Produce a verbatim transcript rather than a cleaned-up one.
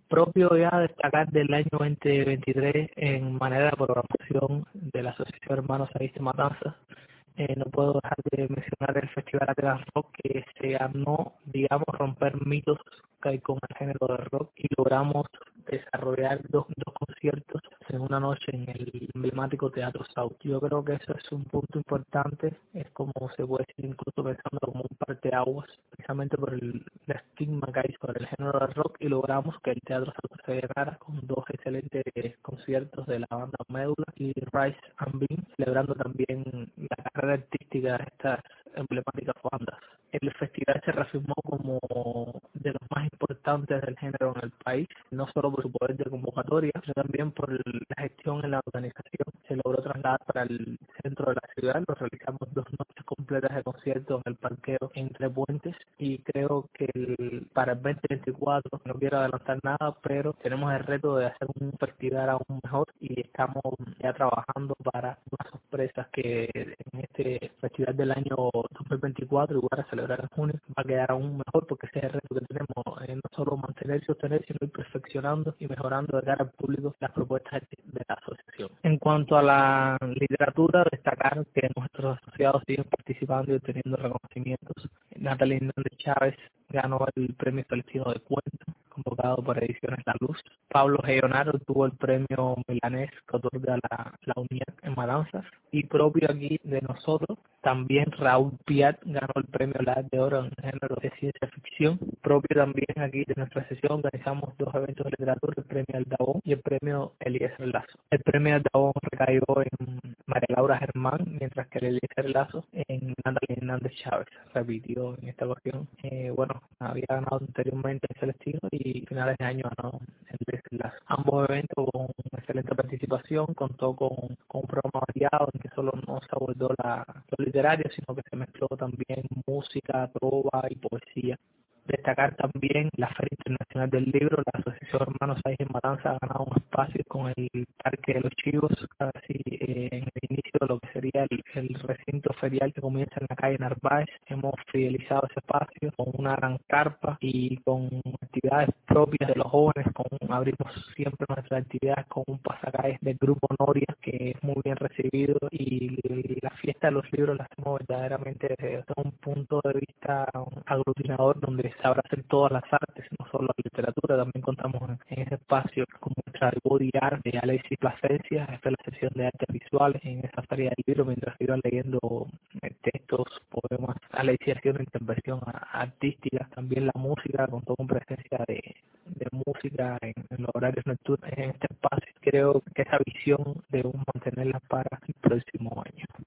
Propio ya destacar del año veinte veintitrés en manera de programación de la Asociación Hermanos Aiste Matanzas. Eh, no puedo dejar de mencionar el Festival Atlas Rock, que se ganó, digamos, romper mitos que hay con el género de rock, y logramos desarrollar dos, dos conciertos en una noche en el emblemático Teatro South. Yo creo que eso es un punto importante, es como se puede decir, incluso pensando como un parteaguas, precisamente por el, el estigma que hay sobre el género de rock, y logramos que el Teatro South se llenara con dos excelentes conciertos de la banda Médula y Rise and Beam, celebrando también la carrera artística de estas emblemáticas bandas. El festival se reafirmó como de los más importantes del género en el país, no solo por su poder de convocatoria, sino también por la gestión en la organización. Se logró trasladar para el centro de la ciudad, lo realizamos dos noches completas de conciertos en el parqueo entre puentes, y creo que el, para el veinte veinticuatro, no quiero adelantar nada, pero tenemos el reto de hacer un festival aún mejor, y estamos ya trabajando para unas sorpresas que en este festival del año dos mil veinticuatro, igual a celebrar en junio, va a quedar aún mejor, porque ese es el reto que tenemos, eh, no solo mantener y sostener, sino ir perfeccionando y mejorando de cara al público las propuestas de la asociación. En cuanto a la literatura, destacar que nuestros asociados siguen participando y obteniendo reconocimientos. Natalie Hernández Chávez ganó el premio Celestino de Cuento, convocado por Ediciones La Luz. Pablo Geonaro tuvo el premio Milanés que otorga la, la UNIAC en Matanzas. Y propio aquí de nosotros, también Raúl Piat ganó el premio La de Oro en género de ciencia ficción. Propio también aquí de nuestra sesión, organizamos dos eventos de literatura, el premio Aldabón y el premio Eliezer Lazo. El premio Aldabón recayó en María Laura Germán, mientras que el Eliezer Lazo en Natalie Hernández Chávez. Repitió en esta ocasión. Eh, bueno, había ganado anteriormente el Celestino y finales de año ganó el Eliezer Lazo. Ambos eventos con excelente participación, contó con, con un programa variado en que solo no se abordó la, lo literario, sino que se mezcló también música, trova y poesía. Destacar también la Feria Internacional del Libro. La Asociación Hermanos Aires en Matanza ha ganado un espacio con el Parque de los Chivos, casi eh, en el inicio de lo que sería el, el recinto ferial que comienza en la calle Narváez. Hemos fidelizado ese espacio con una gran carpa y con actividades propias de los jóvenes. Con, abrimos siempre nuestras actividades con un pasacalles del Grupo Noria, que es muy bien recibido, y la fiesta de los libros la hacemos verdaderamente desde un punto de vista aglutinador, donde se abracen todas las artes, no solo la literatura. También contamos en, en ese espacio con nuestra body art de Alexis Plasencia. Esta es la sesión de artes visuales en esa feria del libro, mientras iban leyendo eh, textos, poemas. Alexis hacía una intervención a, artística. También la música, contó con presencia de, de música en, en los horarios nocturnos en este espacio. Creo que esa visión debemos mantenerla para el próximo año.